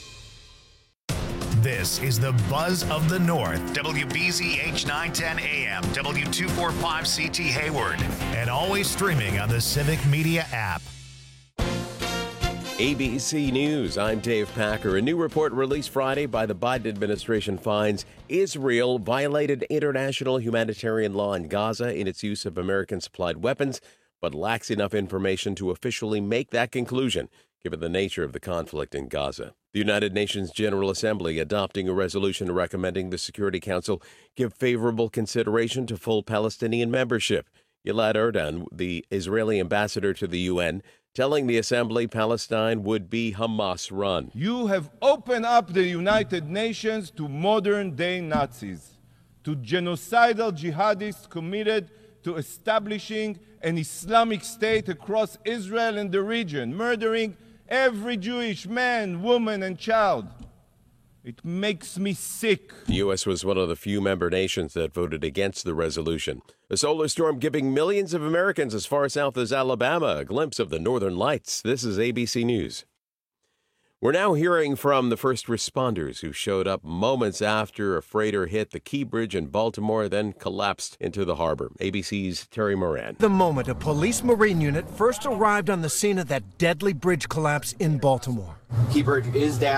This is the Buzz of the North, W B Z H nine ten A M, W two forty-five C T Hayward, and always streaming on the Civic Media app. A B C News, I'm Dave Packer. A new report released Friday by the Biden administration finds Israel violated international humanitarian law in Gaza in its use of American-supplied weapons, but lacks enough information to officially make that conclusion, given the nature of the conflict in Gaza. The United Nations General Assembly adopting a resolution recommending the Security Council give favorable consideration to full Palestinian membership. Gilad Erdan, the Israeli ambassador to the U N, telling the Assembly Palestine would be Hamas-run. You have opened up the United Nations to modern-day Nazis, to genocidal jihadists committed to establishing an Islamic State across Israel and the region, murdering every Jewish man, woman, and child. It makes me sick. The U S was one of the few member nations that voted against the resolution. A solar storm giving millions of Americans as far south as Alabama a glimpse of the northern lights. This is A B C News. We're now hearing from the first responders who showed up moments after a freighter hit the Key Bridge in Baltimore, then collapsed into the harbor. A B C's Terry Moran. The moment a police marine unit first arrived on the scene of that deadly bridge collapse in Baltimore. Key Bridge is down.